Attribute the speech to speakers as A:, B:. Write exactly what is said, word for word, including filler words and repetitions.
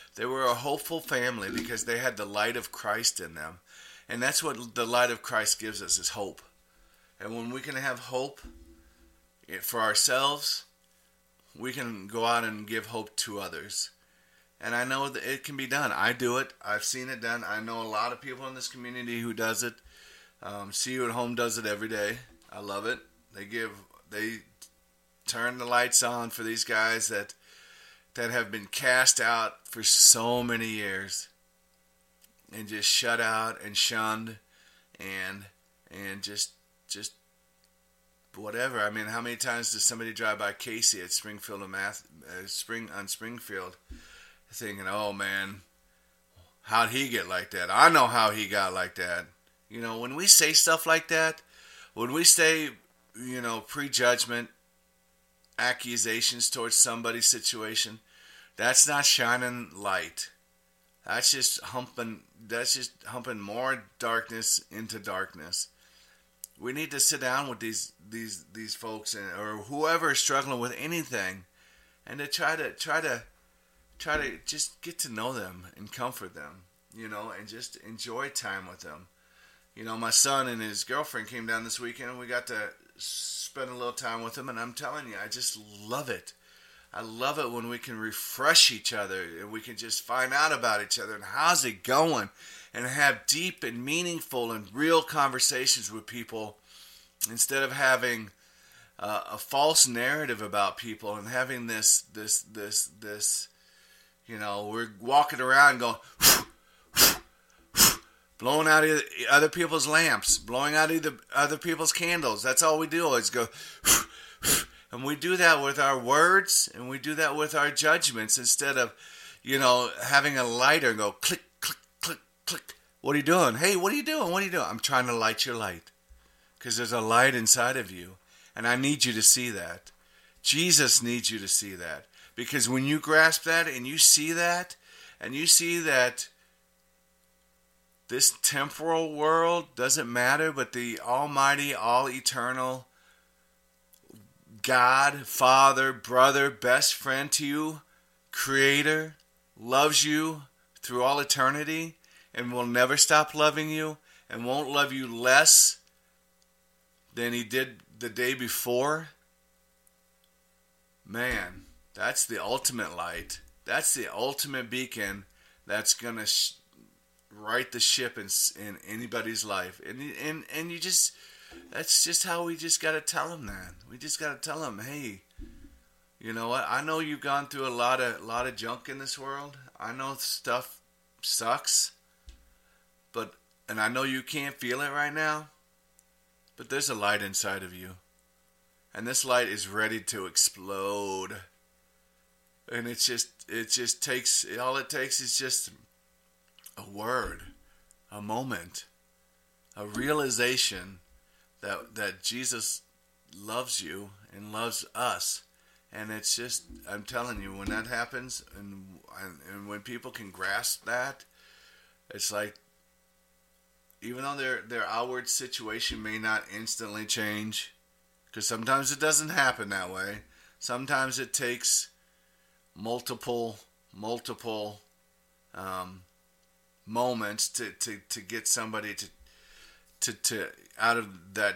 A: They were a hopeful family because they had the light of Christ in them. And that's what the light of Christ gives us, is hope. And when we can have hope for ourselves, we can go out and give hope to others. And I know that it can be done. I do it. I've seen it done. I know a lot of people in this community who does it. Um, See You at Home does it every day. I love it. They give, they turn the lights on for these guys that that have been cast out for so many years and just shut out and shunned and and just just whatever. I mean, how many times does somebody drive by Casey at Springfield and Math, uh, Spring on Springfield, thinking, "Oh man, how'd he get like that? I know how he got like that." You know, when we say stuff like that, when we say, you know, prejudgment, accusations towards somebody's situation, that's not shining light. That's just humping. That's just humping more darkness into darkness. We need to sit down with these these these folks and or whoever is struggling with anything, and to try to try to try to just get to know them and comfort them, you know, and just enjoy time with them. You know, my son and his girlfriend came down this weekend, and we got to spend a little time with them, and I'm telling you, I just love it. I love it when we can refresh each other, and we can just find out about each other, and how's it going, and have deep and meaningful and real conversations with people, instead of having uh, a false narrative about people, and having this, this, this, this, you know, we're walking around going, blowing out other people's lamps, blowing out either other people's candles. That's all we do is go, and we do that with our words, and we do that with our judgments, instead of, you know, having a lighter and go click, click, click, click. What are you doing? Hey, what are you doing? What are you doing? I'm trying to light your light, because there's a light inside of you, and I need you to see that. Jesus needs you to see that, because when you grasp that and you see that, and you see that this temporal world doesn't matter, but the almighty, all-eternal God, Father, brother, best friend to you, Creator, loves you through all eternity and will never stop loving you and won't love you less than He did the day before. Man, that's the ultimate light. That's the ultimate beacon that's going to sh- right the ship in, in anybody's life. And, and, and you just... That's just how we just got to tell them that. We just got to tell them, hey, you know what? I know you've gone through a lot of lot of junk in this world. I know stuff sucks, but and I know you can't feel it right now, but there's a light inside of you, and this light is ready to explode. And it's just it just takes all it takes is just a word, a moment, a realization that that Jesus loves you and loves us. And it's just, I'm telling you, when that happens, and, and and when people can grasp that, it's like, even though their their outward situation may not instantly change, because sometimes it doesn't happen that way. Sometimes it takes multiple multiple um, moments to, to, to get somebody to to to out of that